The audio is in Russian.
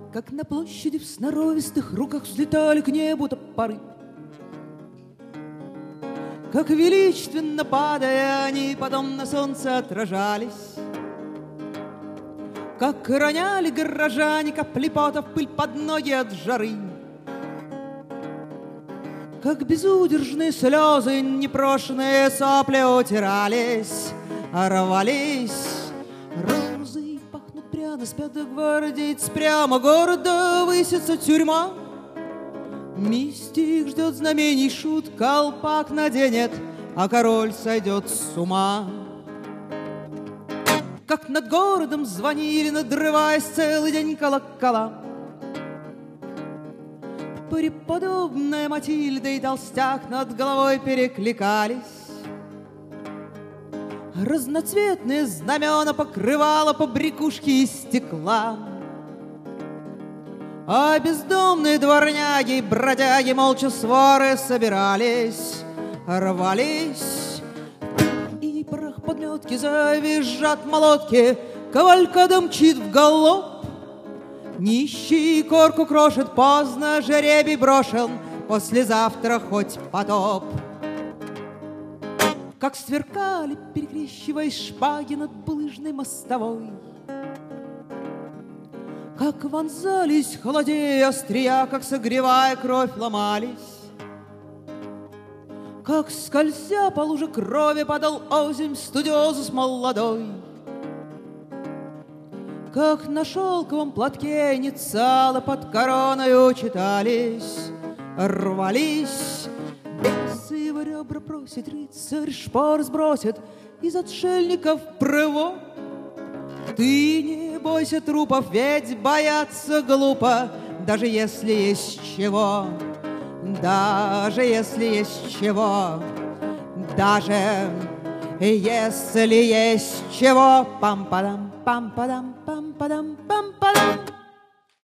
Как на площади в сноровистых руках взлетали к небу топоры, как величественно падая они потом на солнце отражались, как роняли горожане капли пота в пыль под ноги от жары, как безудержные слезы непрошенные сопли утирались, рвались. Розы пахнут пряно, спят гвардейц, прямо города высится тюрьма. Мистик ждет знамений, шут колпак наденет, а король сойдет с ума. Как над городом звонили, надрываясь целый день колокола, преподобная Матильда и толстяк над головой перекликались. Разноцветные знамена покрывало побрякушки из стекла, а бездомные дворняги и бродяги молча своры собирались, рвались. И порох подметки завизжат молотки, кавалькада мчит в галоп. Нищий корку крошит, поздно жеребий брошен, послезавтра хоть потоп. Как сверкали, перекрещиваясь, шпаги над булыжной мостовой, как вонзались, холодея острия, как, согревая кровь, ломались, как, скользя по луже крови, падал озимь студиозус молодой, как на шелковом платке инициалы под короною читались, рвались. Бесы в ребра просит, рыцарь шпор сбросит, из отшельников прыво. Ты не бойся трупов, ведь бояться глупо, даже если есть чего, даже если есть чего, даже если есть чего. Пам-падам, пам-падам, пам-падам, пам-падам.